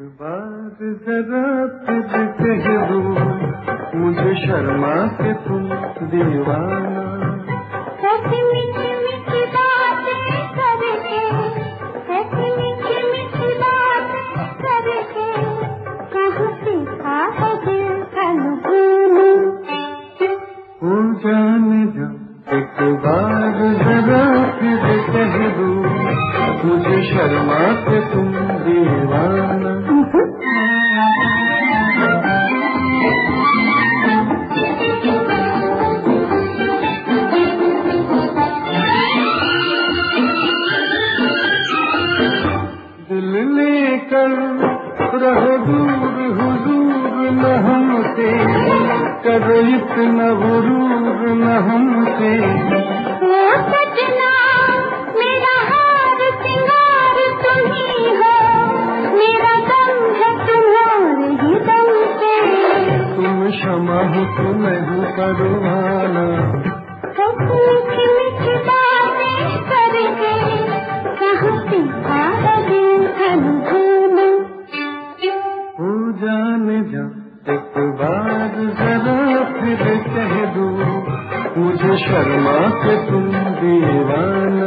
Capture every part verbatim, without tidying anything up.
बात जरा फिर कह दो, मुझे शर्मा के तुम दीवाना। कैसी मीठी मीठी बातें करके, कैसी मीठी मीठी बातें करके, कहाँ सीखा है दिल का लुभाना। ओ जाने जा एक बार जरा फिर कह दो, मुझे शर्मा के तुम दीवाना। दिल लेकर रहो दूर हुजूर न हमसे, करो इतना गुरूर न हमसे। ओ सजना मेरा हार सिंगार तुम ही हो, मेरा दम है तुम्हारे ही दम से। तुम क्षमा हो तो मैं हूँ परवाना। कैसी मीठी मीठी बातें करके, कहाँ सीखा है दिल का लुभाना। हो जाने जा एक बार जरा फिर कह दो, मुझे शर्मा के तुम दीवाना।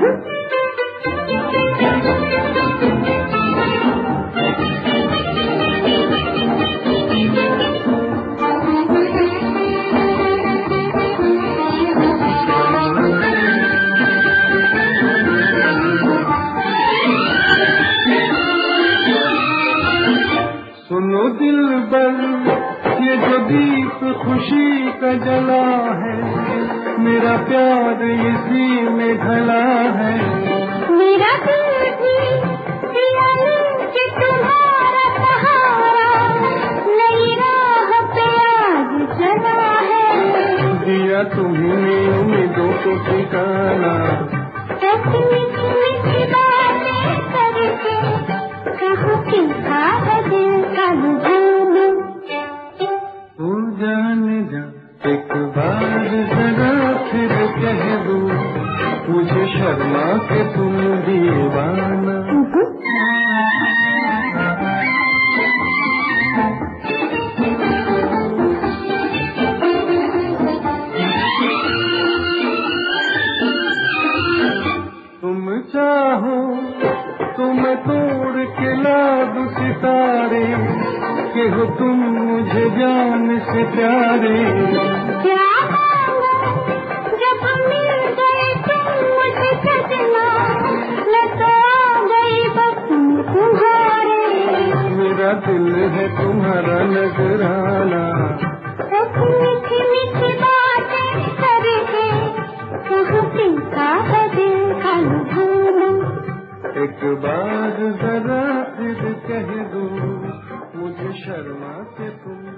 सुनो दिलबर, ये जो दीप खुशी का जला है, मेरा प्यार इसी में ढला है। मेरा दिल भी दिया कि तुम्हारा सहारा, नई राह पे आज चला है। दिया तुम्हें उम्मीदों को ठिकाना। कैसी मीठी मीठी बातें करके, कहाँ सीखा है दिल का लुभाना। हो जाने जा एक बार जरा फिर कह दो, मुझे शर्मा के तुम दीवाना। तुम चाहो तो मैं तोड़ के ला दूं सितारे, कि हो तुम मुझे जान से प्यारे। क्या मांगा जब मिल गए तुम मुझे सजना, मैं तो आ गई बस तुम्हारे। मेरा दिल है तुम्हारा नजराना। कैसी मीठी मीठी बातें करके, कहाँ सीखा है दिल का लुभाना। एक बार जरा फिर कह दो, मुझे शर्मा के तुम